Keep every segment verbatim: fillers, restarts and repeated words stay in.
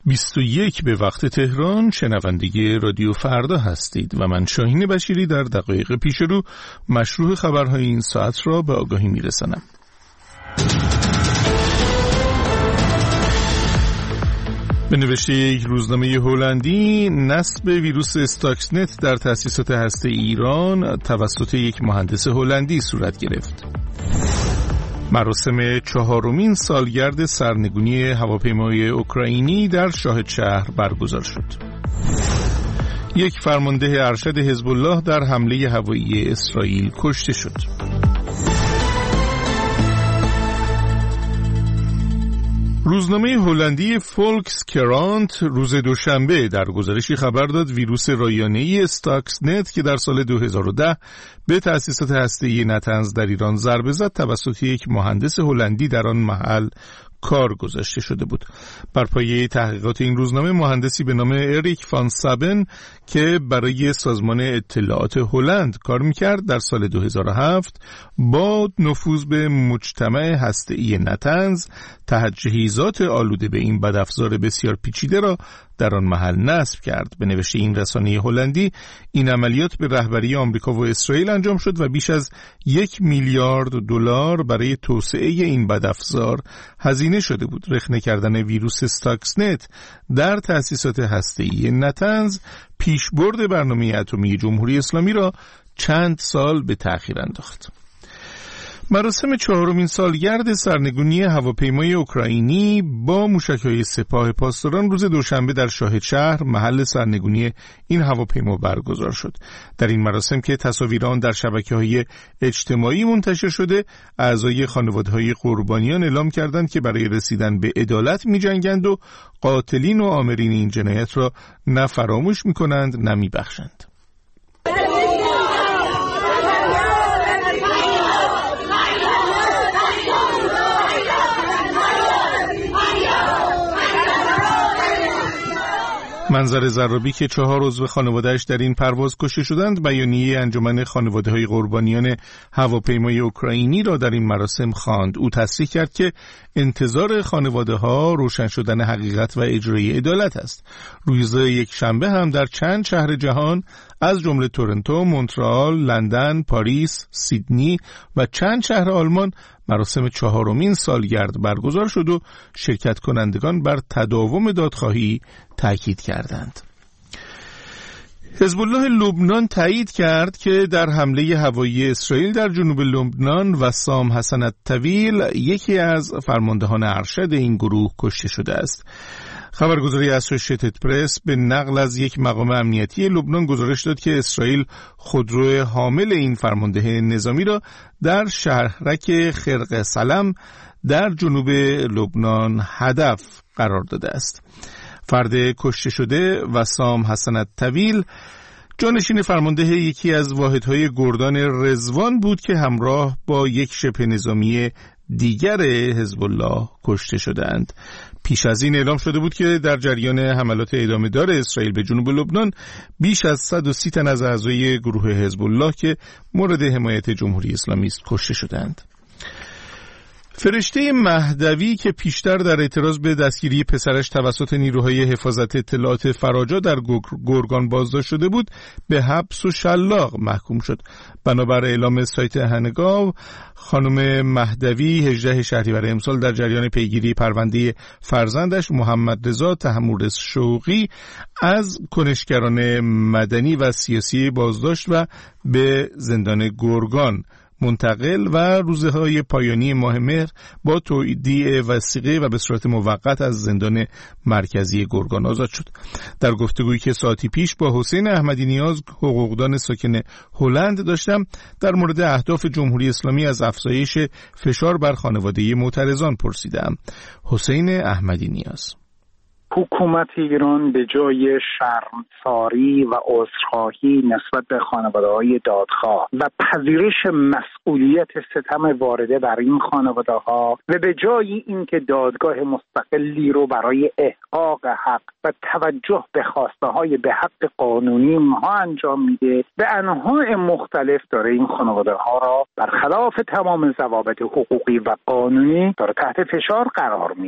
بیست و یک به وقت تهران شنونده رادیو فردا هستید و من شاهین بشیری در دقایق پیش رو مشروع خبرهای این ساعت را به آگاهی میرسانم. به نوشته یک روزنامه هلندی، نصب ویروس استاکسنت در تأسیسات هسته ایران توسط یک مهندس هلندی صورت گرفت. مراسم چهارمین سالگرد سرنگونی هواپیمای اوکراینی در شاهدشهر برگزار شد. یک فرمانده ارشد حزب الله در حمله هوایی اسرائیل کشته شد. روزنامه هلندی فولکس کرانت روز دوشنبه در گزارشی خبر داد ویروس رایانه‌ای استاکسنت که در سال دو هزار و ده به تأسیسات هسته‌ای نتنز در ایران ضربه زد توسط یک مهندس هلندی در آن محل کار گذاشته شده بود. بر پایه تحقیقات این روزنامه، مهندسی به نام اریک فان سابن که برای سازمان اطلاعات هلند کار میکرد در سال دو هزار و هفت با نفوذ به مجتمع هسته‌ای نتنز تجهیزات آلوده به این بدافزار بسیار پیچیده را در آن محل نصب کرد. به نوشته این رسانه هلندی، این عملیات به رهبری آمریکا و اسرائیل انجام شد و بیش از یک میلیارد دلار برای توسعه این بدافزار هزینه شده بود. رخنه کردن ویروس استاکسنت در تأسیسات هسته‌ای نتنز پیشبرد برنامه اتمی جمهوری اسلامی را چند سال به تأخیر انداخت. مراسم چهارمین سالگرد سرنگونی هواپیمای اوکراینی با موشک‌های سپاه پاسداران روز دوشنبه در شاهدشهر محل سرنگونی این هواپیما برگزار شد. در این مراسم که تصاویر آن در شبکه‌های اجتماعی منتشر شده، اعضای خانواده‌های قربانیان اعلام کردند که برای رسیدن به عدالت می‌جنگند و قاتلین و آمرین این جنایت را نه فراموش می‌کنند نه می‌بخشند. منظر زرابی که چهار عضو خانواده‌اش در این پرواز کشته شدند، بیانیه انجمن خانواده‌های قربانیان هواپیمای اوکراینی را در این مراسم خواند. او تصریح کرد که انتظار خانواده‌ها روشن شدن حقیقت و اجرای عدالت است. روز یک شنبه هم در چند شهر جهان از جمله تورنتو، مونترال، لندن، پاریس، سیدنی و چند شهر آلمان مراسم چهارمین سالگرد برگزار شد و شرکت کنندگان بر تداوم دادخواهی تاکید کردند. حزب الله لبنان تایید کرد که در حمله هوایی اسرائیل در جنوب لبنان وسام حسن الطویل، یکی از فرماندهان ارشد این گروه، کشته شده است. خبرگزاری اسوشییتد پرس به نقل از یک مقام امنیتی لبنان گزارش داد که اسرائیل خودرو حامل این فرمانده نظامی را در شهرک خرق سلم در جنوب لبنان هدف قرار داده است. فرد کشته شده وسام حسن الطویل جانشین فرمانده یکی از واحدهای گردان رضوان بود که همراه با یک شبه نظامی دیگر حزب الله کشته شدند. پیش از این اعلام شده بود که در جریان حملات ادامه دار اسرائیل به جنوب لبنان بیش از صد و سی تن از اعضای گروه حزب الله که مورد حمایت جمهوری اسلامی است کشته شدند. فرشته مهدوی که پیشتر در اعتراض به دستگیری پسرش توسط نیروهای حفاظت اطلاعات فراجا در گرگان بازداشت شده بود، به حبس و شلاق محکوم شد. بنابر اعلام سایت هنگاو، خانم مهدوی هجدهم شهریور امسال در جریان پیگیری پرونده فرزندش محمد رضا تحمورس شوقی از کنشگران مدنی و سیاسی بازداشت و به زندان گرگان منتقل و روزهای پایانی ماه مهر با تودیع وثیقه و به صورت موقت از زندان مرکزی گرگان آزاد شد. در گفتگویی که ساعتی پیش با حسین احمدی نیاز، حقوقدان ساکن هلند، داشتم، در مورد اهداف جمهوری اسلامی از افزایش فشار بر خانواده معترضان پرسیدم. حسین احمدی نیاز: حکومت ایران به جای شرمساری و عذرخواهی نسبت به خانواده‌های دادخواه و پذیرش مسئولیت ستم وارده بر این خانواده‌ها و به جای اینکه دادگاه مستقلی رو برای احقاق حق و توجه به خواسته‌های به حق قانونی اونها انجام میده، به انواع مختلف داره این خانواده‌ها را برخلاف تمام ضوابط حقوقی و قانونی داره تحت فشار قرار میده.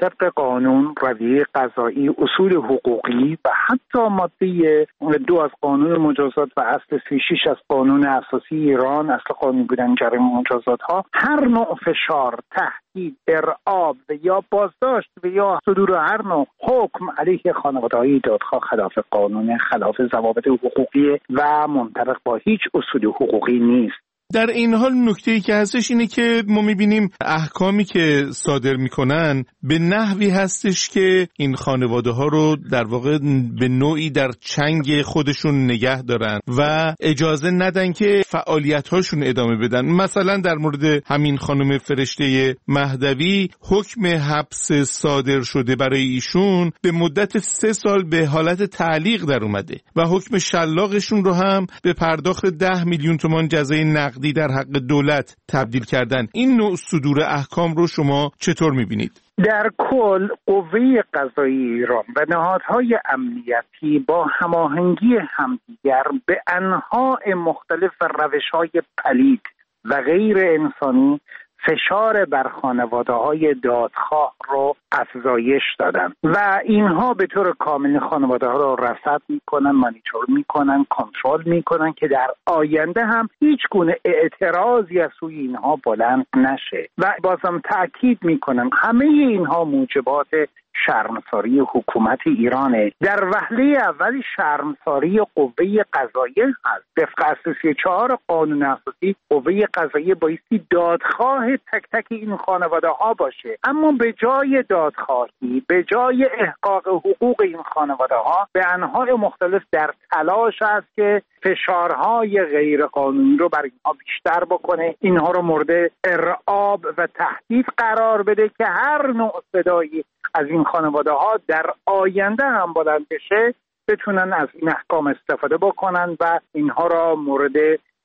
طبق قانون، رویه قضایی، اصول حقوقی و حتی ماده دو از قانون مجازات و اصل سی و شش از قانون اساسی ایران، اصل قانونی بودن جریمه مجازات ها، هر نوع فشار، تهدید، ارعاب و یا بازداشت و یا صدور هر نوع حکم علیه خانواده‌های دادخواه خلاف قانون، خلاف ضوابط حقوقی و منطبق با هیچ اصول حقوقی نیست. در این حال نکته‌ای که هستش اینه که ما می‌بینیم احکامی که صادر می‌کنن به نحوی هستش که این خانواده‌ها رو در واقع به نوعی در چنگ خودشون نگه دارن و اجازه ندن که فعالیت‌هاشون ادامه بدن. مثلا در مورد همین خانم فرشته مهدوی حکم حبس صادر شده برای ایشون به مدت سه سال به حالت تعلیق در اومده و حکم شلاقشون رو هم به پرداخت ده میلیون تومان جزای نقدی در حق دولت تبدیل کردن. این نوع صدور احکام رو شما چطور می‌بینید؟ در کل قوه قضایی ایران و نهادهای امنیتی با هماهنگی همدیگر به انواع مختلف و روش‌های پلید و غیر انسانی فشار بر خانواده‌های دادخواه رو افزایش دادن و اینها به طور کامل خانواده‌ها رو رصد میکنن، مانیتور میکنن، کنترل میکنن که در آینده هم هیچ گونه اعتراضی از سوی اینها بلند نشه و بازم تأکید میکنن همه اینها موجبات شرمساری حکومت ایرانه. در وهله اول شرمساری قوه قضاییه هست. طبق اصل سی و چهار قانون اساسی قوه قضاییه بایستی دادخواه تک تک این خانواده ها باشه، اما به جای دادخواهی، به جای احقاق حقوق این خانواده ها به انواع مختلف در تلاش است که فشارهای غیر قانونی رو بر اینها بیشتر بکنه، اینها رو مورد ارعاب و تهدید قرار بده که هر نوع صدایی از این خانواده ها در آینده هم بلند بشه بتونن از این احکام استفاده بکنن و اینها را مورد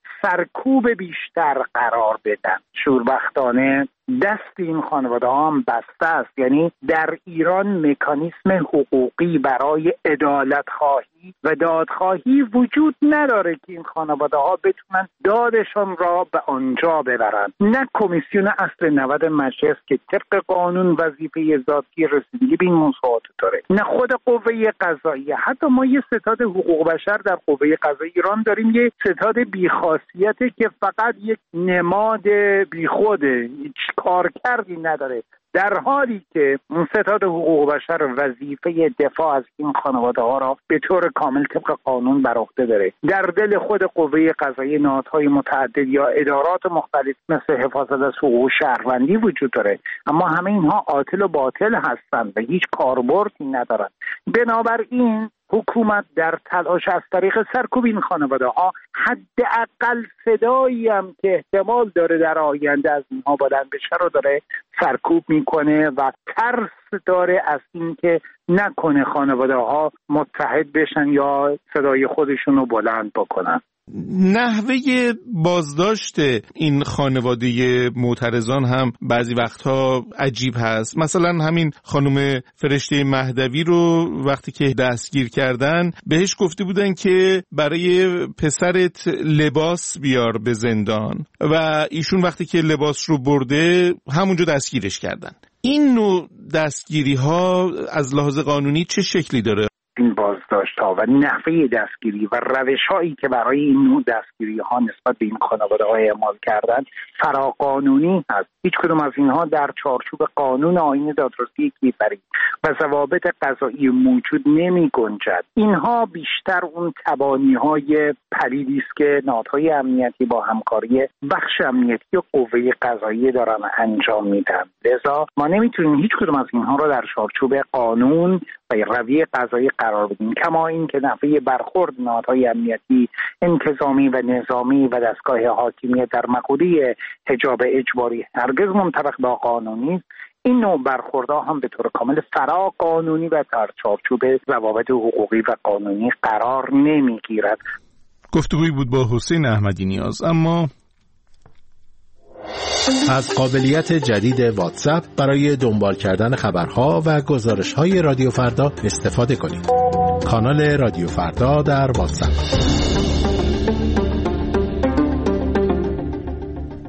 سرکوب بیشتر قرار بدن. شوربختانه دست این خانواده ها هم بسته است، یعنی در ایران مکانیسم حقوقی برای عدالت خواهی و دادخواهی وجود نداره که این خانواده ها بتونن دادشان را به آنجا ببرن. نه کمیسیون اصل نود مجلس که طبق قانون وظیفه ذاتی رسیدگی به این موضوعات داره، نه خود قوه قضاییه. حتی ما یه ستاد حقوق بشر در قوه قضایی ایران داریم، یه ستاد بیخاصیته که فقط یک نماد بیخوده، هیچ کارکردی نداره، در حالی که ستاد حقوق بشر وظیفه دفاع از این خانواده ها را به طور کامل طبق قانون بر عهده داره. در دل خود قوه قضاییه نهادهای متعدد یا ادارات مختلف مثل حفاظت از حقوق شهروندی وجود داره، اما همه اینها عاطل و باطل هستند و هیچ کاربردی ندارند. بنابراین حکومت در تلاش از طریق سرکوب این خانواده ها حداقل صدایی هم که احتمال داره در آینده از اینها بلند بشه رو داره سرکوب میکنه و ترس داره از اینکه نکنه خانواده ها متحد بشن یا صدای خودشون رو بلند بکنن. نحوه بازداشت این خانواده معترضان هم بعضی وقتها عجیب هست. مثلا همین خانم فرشته مهدوی رو وقتی که دستگیر کردن بهش گفته بودن که برای پسرت لباس بیار به زندان و ایشون وقتی که لباس رو برده همونجا دستگیرش کردن. این نوع دستگیری ها از لحاظ قانونی چه شکلی داره؟ این بازداشت ها و نحوه دستگیری و روش هایی که برای این نوع دستگیری ها نسبت به این خانواده ها اعمال کردن فراقانونی هست. هیچ کدوم از اینها در چارچوب قانون آیین دادرسی کیفری و ضوابط قضایی موجود نمی گنجد. اینها بیشتر اون تبانی های پلیدی است که نهادهای امنیتی با همکاری بخش امنیتی و قوه قضایی دارن انجام میدن. لذا ما نمیتونیم هیچ کدوم از اینها را در چارچوب قانون و رویه قضایی قرار بدیم، کما این که نحوه برخورد نهادهای امنیتی انتظامی و نظامی و دستگاه حاکمیت در مقوله حجاب اجباری هرگز منطبق با قانونی، این نوع برخوردها هم به طور کامل فرا قانونی و در چارچوب ضوابط حقوقی و قانونی قرار نمیگیرد. گفتگویی بود با حسین احمدی نیاز. اما از قابلیت جدید واتساپ برای دنبال کردن خبرها و گزارش‌های رادیو فردا استفاده کنید. کانال رادیو فردا در واتساپ.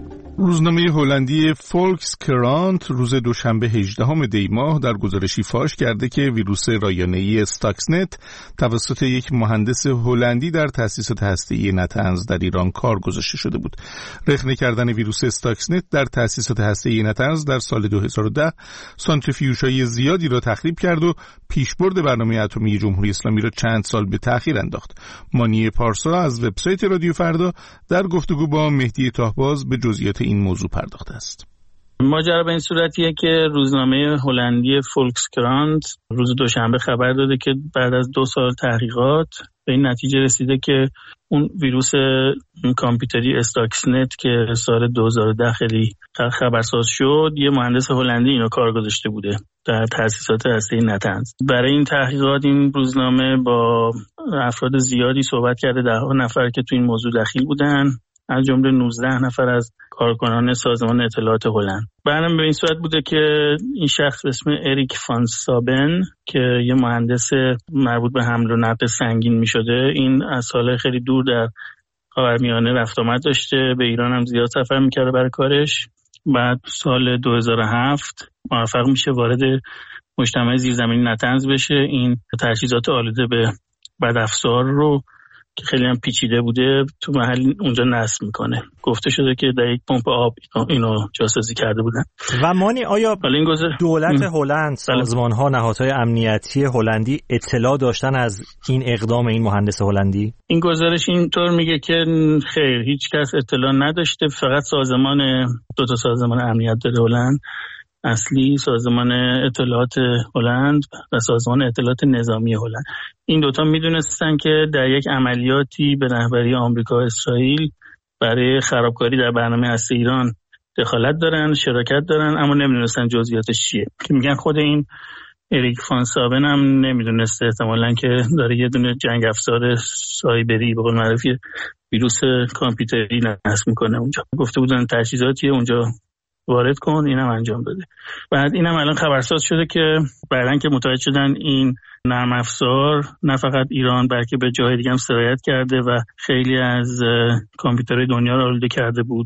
روزنامه هلندی فولکسکرانت روز دوشنبه هجدهم دی ماه در گزارشی فاش کرده که ویروس رایانه‌ای استاکسنت توسط یک مهندس هلندی در تأسیسات هسته‌ای نتنز در ایران کار گذاشته شده بود. رخنه کردن ویروس استاکسنت در تأسیسات هسته‌ای نتنز در سال دو هزار و ده سانتریفیوژهای زیادی را تخریب کرد و پیشبرد برنامه اتمی جمهوری اسلامی را چند سال به تأخیر انداخت. مانی پارسا از وبسایت رادیو فردا در گفتگو با مهدی تاهباز به جزئیات این موضوع پرداخته است. ماجرا به این صورتیه که روزنامه هلندی فولکسکرانت روز دوشنبه خبر داده که بعد از دو سال تحقیقات به این نتیجه رسیده که اون ویروس کامپیوتری استاکسنت که سال دو هزار و ده خیلی خبرساز شد، یه مهندس هلندی اینو کار گذاشته بوده در تأسیسات هسته‌ای نتنز. برای این تحقیقات این روزنامه با افراد زیادی صحبت کرده، ده ها نفر که تو این موضوع دخیل بودن، از جمله نوزده نفر از کارکنان سازمان اطلاعات هلند. برنامه به این صورت بوده که این شخص به اسم اریک فان سابن که یه مهندس مربوط به حمل و نقل سنگین می شده، این از سال خیلی دور در خاورمیانه رفت آمد داشته، به ایران هم زیاد سفر میکرده برای کارش. بعد سال دو هزار و هفت موفق میشه وارد مجتمع زیرزمینی نتنز بشه. این تجهیزات آلوده به بدافزار رو که خیلی هم پیچیده بوده تو محل اونجا نصب میکنه. گفته شده که در یک پمپ آب اینو جاسازی کرده بودن. و مانی، آیا دولت هلند، سازمان‌ها، نهادهای امنیتی هلندی اطلاع داشتن از این اقدام این مهندس هلندی؟ این گزارش اینطور میگه که خیر، هیچ کس اطلاع نداشته. فقط سازمان دو تا سازمان امنیت داره هلند، اصلی سازمان اطلاعات هلند و سازمان اطلاعات نظامی هلند. این دوتا میدونستن که در یک عملیاتی به رهبری آمریکا و اسرائیل برای خرابکاری در برنامه هسته ایران دخالت دارن، شراکت دارن، اما نمیدونستن جزئیاتش چیه. که میگن خود این اریک فان سابن هم نمیدونسته احتمالاً که داره یه دونه جنگ افزار سایبری به قول معروف ویروس کامپیوتری نصب میکنه اونجا. گفته بودن تجهیزاتیه اونجا وارد کن، اینم انجام داده. بعد اینم الان خبرساز شده که بعدن که متوجه شدن این نرم افزار نه فقط ایران بلکه به جای دیگه هم سرایت کرده و خیلی از کامپیوترهای دنیا رو آلوده کرده بود.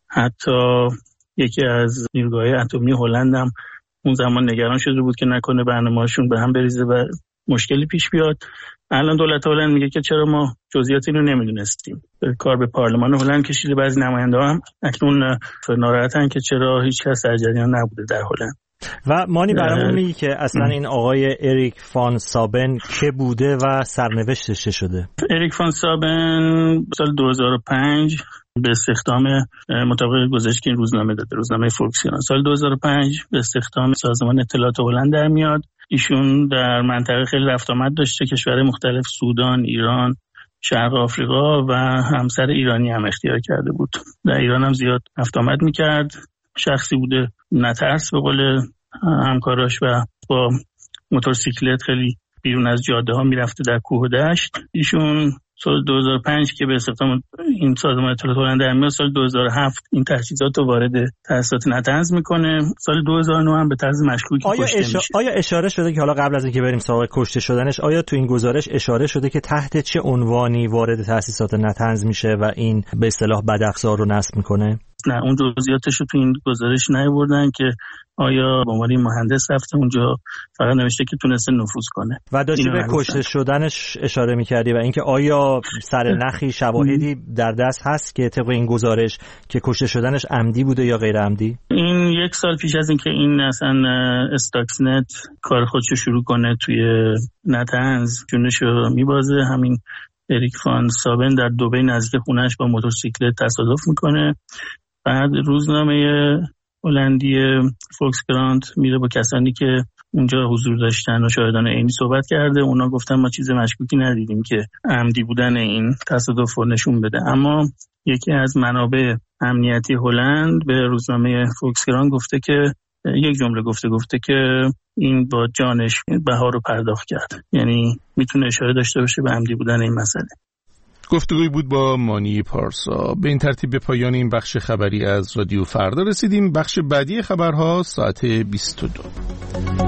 حتی یکی از نیروگاه‌های اتمی هلند هم اون زمان نگران شده بود که نکنه برنامه‌هاشون به هم بریزه و مشکلی پیش بیاد. الان دولت هلند میگه که چرا ما جزئیات اینو نمیدونستیم. کار به پارلمان هلند کشیده، بعضی نماینده‌ها هم اکنون ناراحتن که چرا هیچ کس در جریان نبوده در هلند. و مانی برامون میگی که اصلا این آقای اریک فان سابن که بوده و سرنوشتش چه شده؟ اریک فان سابن سال دو هزار و پنج به استخدام مطابق گزارشی که این روزنامه داده، روزنامه فولکسکرانت، سال دو هزار و پنج به استخدام سازمان اطلاعات هلند در میاد. ایشون در منطقه خیلی رفت آمد داشته، کشورهای مختلف، سودان، ایران، شرق آفریقا و همسر ایرانی هم اختیار کرده بود. در ایران هم زیاد رفت آمد میکرد. شخصی بوده نترس به قول همکاراش و با موتورسیکلت خیلی بیرون از جاده ها میرفته در کوه و دشت. ایشون سال دو هزار و پنج که به استخدام این سازمان اطلاعات هلند در میاد، سال دو هزار و هفت این تجهیزات رو وارد تأسیسات نتنز میکنه. سال دو هزار و نه هم به طرز مشکوکی آیا کشته اشا... میشه. آیا اشاره شده که حالا قبل از اینکه بریم سراغ کشته شدنش، آیا تو این گزارش اشاره شده که تحت چه عنوانی وارد تأسیسات نتنز میشه و این به اصطلاح بدافزار رو نصب میکنه؟ نه، اون جزئیاتش رو تو این گزارش نیاوردن که آیا به عنوان مهندس رفته اونجا، فقط نوشته که تونسته نفوذ کنه. و داشتی به کشته شدنش اشاره میکردی و اینکه آیا سرنخی شواهدی در دست هست که طبق این گزارش که کشته شدنش عمدی بوده یا غیر عمدی؟ این یک سال پیش از اینکه این اصلا استاکسنت کار خودشو شروع کنه توی نتنز جونشو میبازه، همین اریک فان سابن در دبی نزدیک خونهش با موتورسیکلت تصادف میکنه. بعد روزنامه هلندی فولکسکرانت میره با کسانی که اونجا حضور داشتن و شاهدان عینی صحبت کرده. اونا گفتن ما چیز مشکوکی ندیدیم که عمدی بودن این تصادف رو نشون بده. اما یکی از منابع امنیتی هلند به روزنامه فولکسکرانت گفته که یک جمله گفته گفته که این با جانش بها رو پرداخت کرد، یعنی میتونه اشاره داشته باشه به عمدی بودن این مسئله. گفتگوی بود با مانی پارسا. به این ترتیب به پایان این بخش خبری از رادیو فردا رسیدیم. بخش بعدی خبرها ساعت بیست و دو.